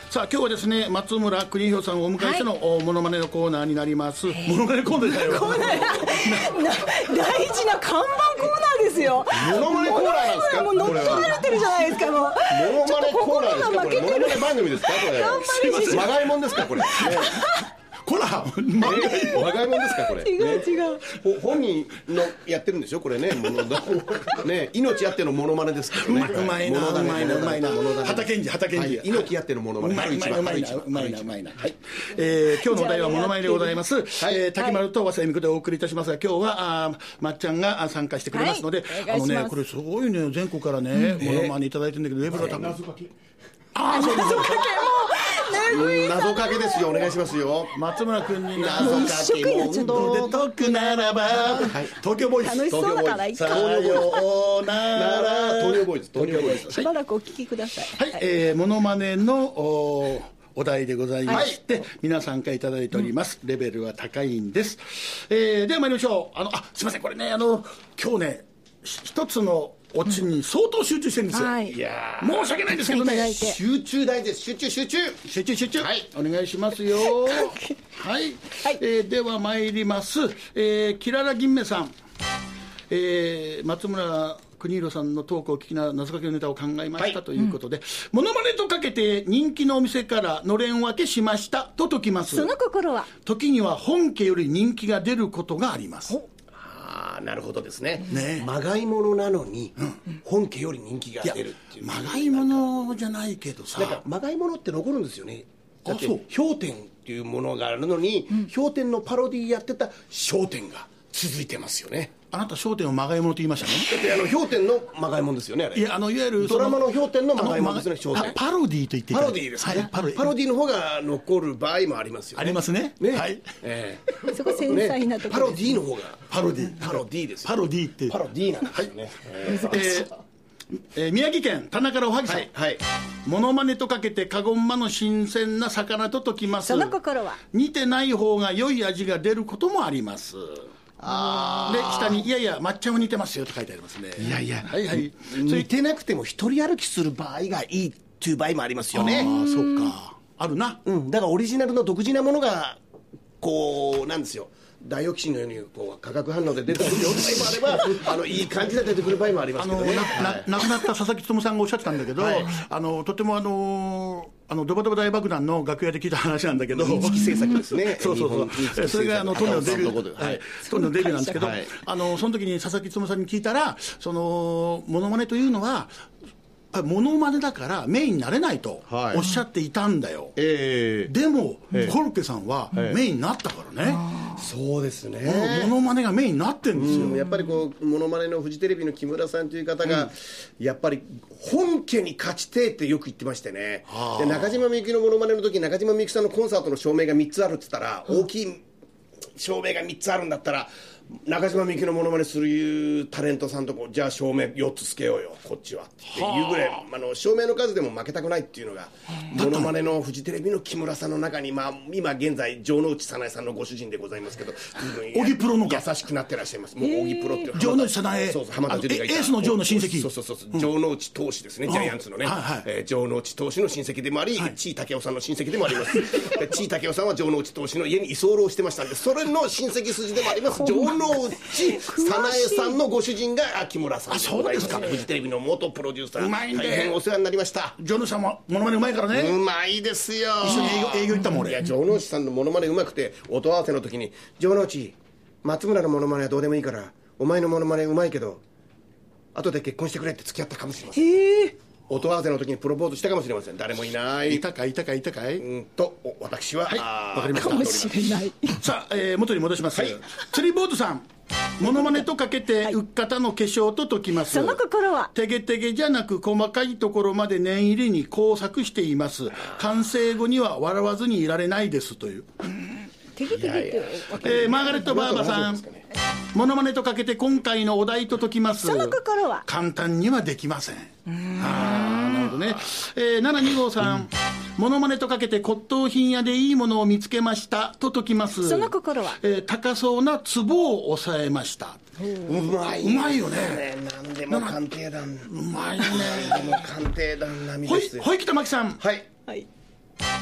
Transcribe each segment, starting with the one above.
さあ今日はですね松村邦洋さんをお迎えしての、モノマネのコーナーになります。モノマネコーナーだよ。 大事な看板コーナーですよ。 モノマネコーナーなんですか。 もう乗っ取られてるじゃないですか。もうモノマネコーナーですか。これモノマネ番組ですか。これまがいもんですかこれ。 こらまがいもんですかこれ。 違う。 本人のやってるんでしょこれね。ね命あってのモノマネですからね。 うまいな畑健二命あってのモノマネ。 うまいな。はい。今日のお題はモノマネでございます。竹丸と早稲美子でお送りいたしますが、今日はまっちゃんが参加してくれますので、これすごいね全国からねモノマネいただいてるんだけど、ウェブが多分謎かけですよ。お願いしますよ。 松村君に謎かけもで解くならば、東京ボーイズ楽しそうだからさようなら東京ボーイズしばらくお聞きください。 はい、モノマネのお題でございまして、皆さんからいただいております。レベルは高いんです。では参りましょう。すいません、これね今日ね一つのオチに相当集中してるんですよ。いや申し訳ないんですけどね。 集中大事です。集中。 はい、お願いしますよ。はい、では参ります。キララ銀目さん、松村邦洋さんのトークを聞きながら謎かけのネタを考えましたということで、モノマネとかけて人気のお店からのれん分けしましたと解きます。 その心は時には本家より人気が出ることがあります。 なるほどですね。まがいものなのに本家より人気が出るっていう。 まがいものじゃないけどさ、 なんかまがいものって残るんですよね。だって氷点っていうものがあるのに、氷点のパロディやってた笑点が続いてますよね。 あなた笑点をまがいものと言いましたね。 だって氷点のまがいもんですよねあれ。 いやいわゆるドラマの氷点のまがいもんですね。 パロディーと言っていただいて。 パロディーですね。パロディーの方が残る場合もありますよね。 ありますね。はい。 そこ繊細なところ。 パロディーの方がパロディです。 パロディーってパロディーなんですよね。 宮城県田中らおはぎさん、モノマネとかけてカゴンマの新鮮な魚と解きます。 その心は似てない方が良い味が出ることもあります。で下にいやいやまっちゃんは似てますよと書いてありますね。 いやいや、似てなくても一人歩きする場合がいいっていう場合もありますよね。 そうか、あるな。 だからオリジナルの独自なものがこうなんですよ。ダイオキシンのようにこう化学反応で出てくるような場合もあればいい感じで出てくる場合もありますけどね。 亡くなった佐々木勉さんがおっしゃってたんだけど、とてもドバドバ大爆弾の楽屋で聞いた話なんだけど、 認識制作ですね。 そうそれがトンネのデビューなんですけど、その時に佐々木勉さんに聞いたら、モノマネというのはモノマネだからメインになれないとおっしゃっていたんだよ。でもコロッケさんはメインになったからね。 そうですね。 モノマネがメインになってるんですよ。 やっぱりこうモノマネのフジテレビの木村さんという方が、やっぱり本家に勝ちてえってよく言ってましてね。で中島みゆきのモノマネの時、中島みゆきさんのコンサートの照明が3つあるって言ったら、大きい照明が3つあるんだったら中島みゆきのモノマネするタレントさんとこじゃあ照明4つつけようよこっちはっていうぐらい、照明の数でも負けたくないっていうのがモノマネのフジテレビの木村さんの中に、今現在城之内早苗さんのご主人でございますけど、 小木プロの優しくなってらっしゃいます。もう小木プロっていう城之内早苗、 そう浜田樹里がいたエースの城の親戚、 そう城之内投手ですね、ジャイアンツのね、城之内投手の親戚でもあり、地井武雄さんの親戚でもあります。地井武雄さんは城之内投手の家に居候してましたんで、それの親戚筋でもあります城之内早苗さんのご主人が木村さんでございます。フジテレビの元プロデューサー、大変お世話になりました。 城之内さんもモノマネうまいからね。 うまいですよ。 一緒に営業行ったもん俺。 いや城之内さんのモノマネうまくて、音合わせの時に城之内松村のモノマネはどうでもいいからお前のモノマネうまいけど後で結婚してくれって付き合ったかもしれません。音合わせの時にプロポーズしたかもしれません。誰もいない。 いたかいと私はわかりました。 かもしれない。 さあ、元に戻します。釣りボートさん、モノマネとかけてうっかたの化粧と解きます。 その心はてげてげじゃなく細かいところまで念入りに工作しています。完成後には笑わずにいられないですという。 てげてげってマーガレット・バーバさん、モノマネとかけて今回のお題と解きます。 その心は簡単にはできません。なるほどね。725号さん、モノマネとかけて骨董品屋でいいものを見つけましたと解きます。 その心は高そうな壺を抑えました。 うまいよね。何でも鑑定団。 うまいね。 何でも鑑定団並みですよ。 ほいきたまきさん、 はい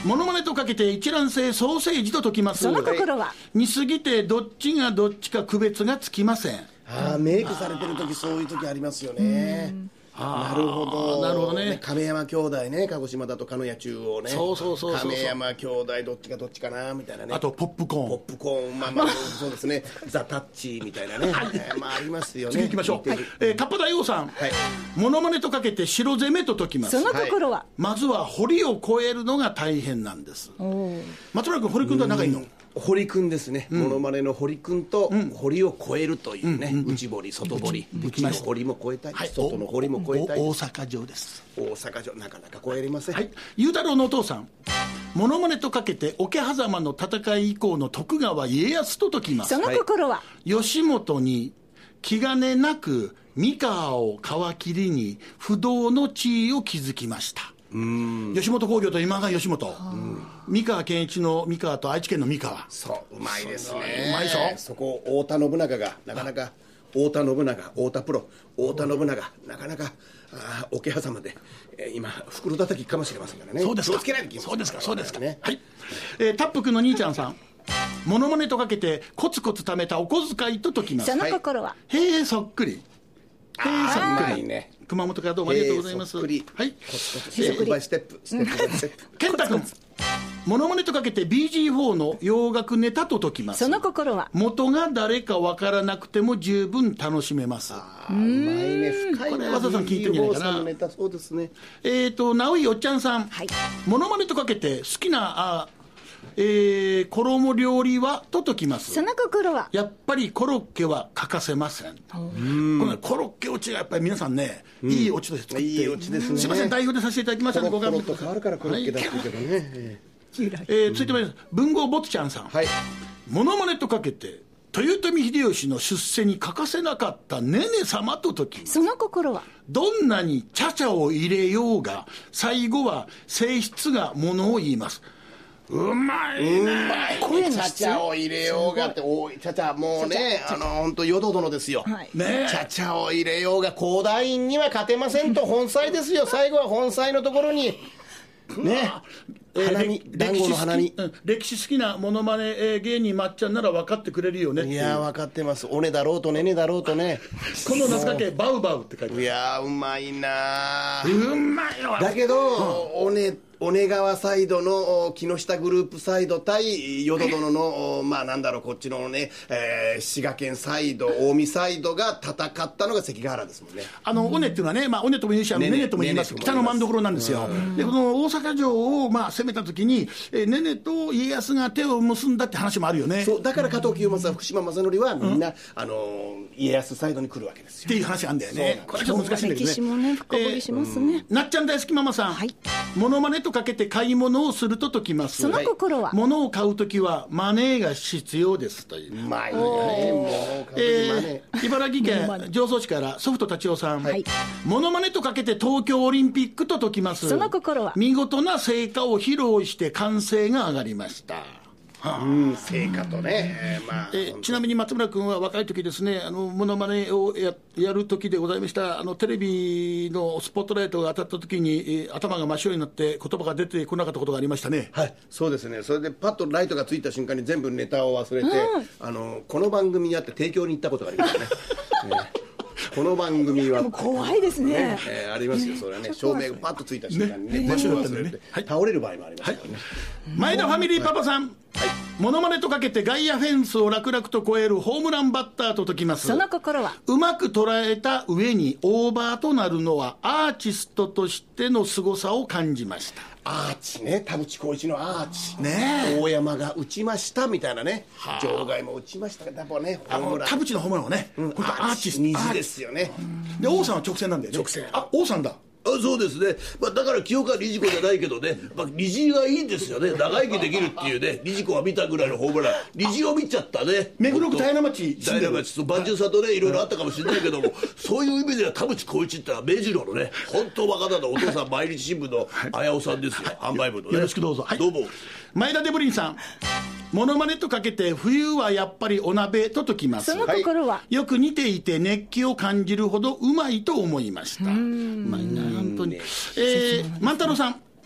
モノマネとかけて一卵性ソーセージと解きます。 その心は、 似すぎてどっちがどっちか区別がつきません。 メイクされてる時そういう時ありますよね。なるほど、 なるほどね。 亀山兄弟ね、鹿児島だと鹿屋中央ね、 そう亀山兄弟どっちがどっちかなみたいなね。 あとポップコーン、 まあそうですねザ・タッチみたいなね、まあありますよね。 次行きましょう。カッパ大王さん、モノマネとかけて白攻めと解きます。 その心は、 まずは堀を越えるのが大変なんです。松村君、堀君とは仲いいの？ 堀君ですね、モノマネの堀君と堀を越えるというね、内堀外堀、内の堀も越えたい、外の堀も越えたい。 大阪城です。 大阪城なかなか越えれません。 裕太郎のお父さん、モノマネとかけて桶狭間の戦い以降の徳川家康と解きます。 その心は、 義元に気兼ねなく三河を皮切りに不動の地位を築きました。吉本興業と今川義元、三河健一の三河と愛知県の三河、 そううまいですね。 うまいぞ。 そこを太田信長がなかなか、太田信長、太田プロ、太田信長なかなか桶狭間で、今袋叩きかもしれませんからね。 そうですか、 気をつけないといけません。 そうですかね。 はい。タップ君の兄ちゃんさん、モノマネとかけてコツコツ貯めたお小遣いと解きます。 その心は、 へえそっくり。 うまいね。 熊本からどうもありがとうございます。 そっくり。 はい。 ステップバイステップ、ステップバイステップ。 健太君、モノマネとかけて BG4 の洋楽ネタと解きます。 その心は、 元が誰かわからなくても十分楽しめます。 うまいね、深いね。 これ和田さん聞いてんじゃないかな。 BG4 さんのネタ、そうですね。 直井おっちゃんさん、モノマネとかけて好きな衣料理はと解きます。 その心は、 やっぱりコロッケは欠かせません。このコロッケオチがやっぱり皆さんね、いいオチとして作って、 いいオチですね。 すいません、代表でさせていただきましたのでご勘弁コロッと変わるからコロッケだって言うけどね。 続いてまいります。文豪ボツちゃんさん、モノマネとかけて豊臣秀吉の出世に欠かせなかったねね様と解きます。 その心は、 どんなにちゃちゃを入れようが最後は性質がものを言います。うまいね。 声の質、チャチャを入れようがって、チャチャもうね、本当淀殿ですよ。チャチャを入れようが高台院には勝てませんと、本妻ですよ。最後は本妻のところにね、花見、団子の花見。 歴史好きなモノマネ芸人まっちゃんなら分かってくれるよねっていう。 いや分かってます。おねだろうとねねだろうとね、 この名付けバウバウって書いてある。 いやうまいな。 うまいよ。 だけど、尾根川サイドの木下グループサイド対淀殿のまあなんだろう、こっちのね、滋賀県サイド、近江サイドが戦ったのが関ヶ原ですもんね。 尾根っていうのはね、尾根とも言うしねねとも言います。北の真所なんですよ。でこの大阪城を攻めた時にねねと家康が手を結んだって話もあるよね。 そうだから加藤清正、福島正則はみんな、家康サイドに来るわけですよっていう話あるんだよね。これちょっと難しいんだけどね。 歴史もね深掘りしますね。 なっちゃん大好きママさん、モノマネとかけて買い物をすると解きます。 その心は、 物を買うときはマネーが必要ですという。 うまいね。もう茨城県常総市からソフト達夫さん、モノマネとかけて東京オリンピックと解きます。 その心は、 見事な成果を披露して歓声が上がりました。 成果とね、 ちなみに松村君は若い時ですね、モノマネをやる時でございました。テレビのスポットライトが当たった時に、頭が真っ白になって言葉が出てこなかったことがありましたね。 はい、そうですね。それでパッとライトがついた瞬間に全部ネタを忘れて、この番組にあって提供に行ったことがありましたね。この番組は怖いですね。 ありますよ、それはね。照明がパッとついた瞬間にね、全部忘れて倒れる場合もありますからね。 前田ファミリーパパさん、モノマネとかけて外野フェンスを楽々と越えるホームランバッターと解きます。 その心は、 うまく捉えた上にオーバーとなるのはアーティストとしての凄さを感じました。 アーチね、田淵浩一のアーチね、 大山が打ちましたみたいなね、場外も打ちましたけど、やっぱね、 田淵のホームランはね、 アーチ虹ですよね。 で王さんは直線なんだよね。 直線。 王さんだ。 そうですね、だから清川理事子じゃないけどね、理事がいいんですよね、長生きできるっていうね、理事子は見たぐらいのホームラン、理事を見ちゃったね、 目黒区平町、 万十さんとね、いろいろあったかもしれないけども、そういう意味では田淵浩一ってのは明治のね、本当若旦那、お父さん、毎日新聞の綾尾さんですよ、販売部のね。 よろしくどうぞ。 どうも。 前田デブリンさん、モノマネとかけて冬はやっぱりお鍋と解きます。 その心は、 よく似ていて熱気を感じるほどうまいと思いました。うまいな本当に。万太郎さん、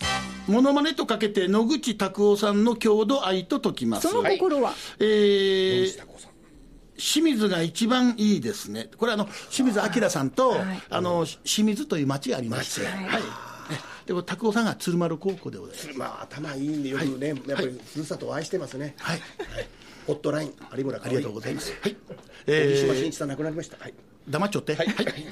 モノマネとかけて野口拓夫さんの郷土愛と解きます。 その心は、 清水が一番いいですね。これ清水明さんと、清水という町がありまして、でも拓夫さんが鶴丸高校でございます。 頭いいんでよくね、やっぱりふるさとを愛してますね。ホットライン有村、 ありがとうございます。 小島真一さん亡くなりました。 黙っちょって。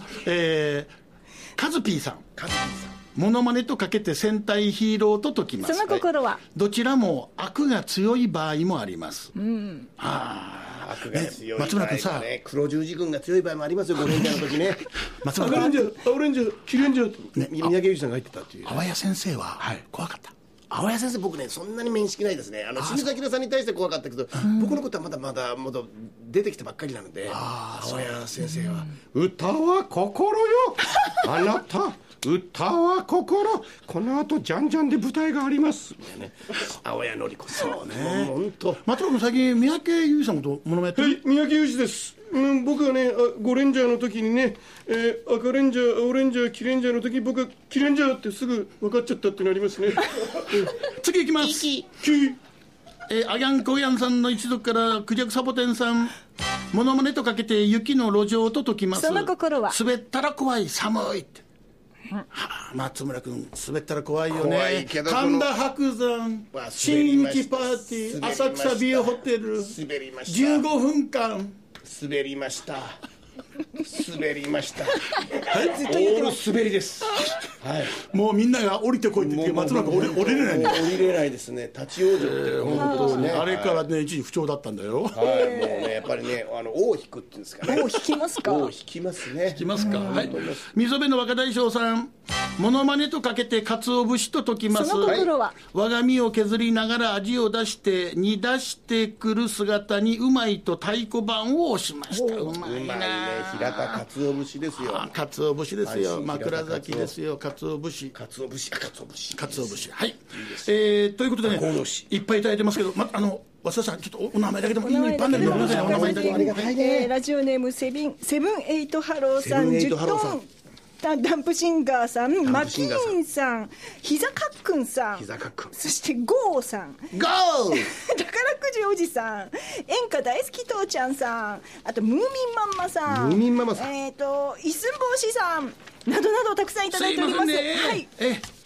カズピーさん、モノマネとかけて戦隊ヒーローと解きます。 その心は、 どちらも悪が強い場合もあります。 悪が強い場合、 松村君さ、 黒十字軍が強い場合もありますよ、ゴレンジャーの時ね。 松村君、 青レンジャー、キレンジャー、三宅裕司さんが入ってたっていう。 淡谷先生は怖かった。 青谷先生、僕ね、そんなに面識ないですね。清水明さんに対して怖かったけど、僕のことはまだ出てきたばっかりなので、青谷先生は、歌は心よ、あなた、歌は心、この後じゃんじゃんで舞台があります。青谷のり子さん。そうね。本当。 松村君、最近、三宅裕司さんとモノマネやってる？ 三宅裕司です。僕はね、ゴレンジャーの時にね、赤レンジャー、青レンジャー、キレンジャーの時、僕はキレンジャーってすぐ分かっちゃったってなりますね。 次いきます。アヤンコヤンさんの一族からクジャクサボテンさん、モノマネとかけて雪の路上と解きます。 その心は、 滑ったら怖い、寒いって。松村君、滑ったら怖いよね。神田伯山、新日パーティー、浅草ビューホテル、15分間滑りました。滑りました。オール滑りです。 もうみんなが降りてこいって言って、松村君降りれないんだ。 降りれないですね。立ち往生って本当ですね。 あれからね、一時不調だったんだよ。 もうね、やっぱりね、尾を引くっていうんですかね。 尾を引きますか。 尾を引きますね。 引きますか。溝辺の若大将さん、モノマネとかけて鰹節と解きます。 その心は、 我が身を削りながら味を出して煮出してくる姿にうまいと太鼓判を押しました。うまいな。 平田鰹節ですよ。 鰹節ですよ。枕崎ですよ。鰹節。 鰹節。 はい。ということでね、いっぱいいただいてますけど、早稲田さん、ちょっとお名前だけでもパネルでごめんなさい。お名前だけありがたいね。 ラジオネームセブンエイトハローさん、10トンダンプシンガーさん、マキーンさん、ひざかっくんさん、そしてゴーさん、 ゴー宝くじおじさん、演歌大好き父ちゃんさん、あとムーミンマンマさん、一寸法師さんなどなどたくさんいただいております。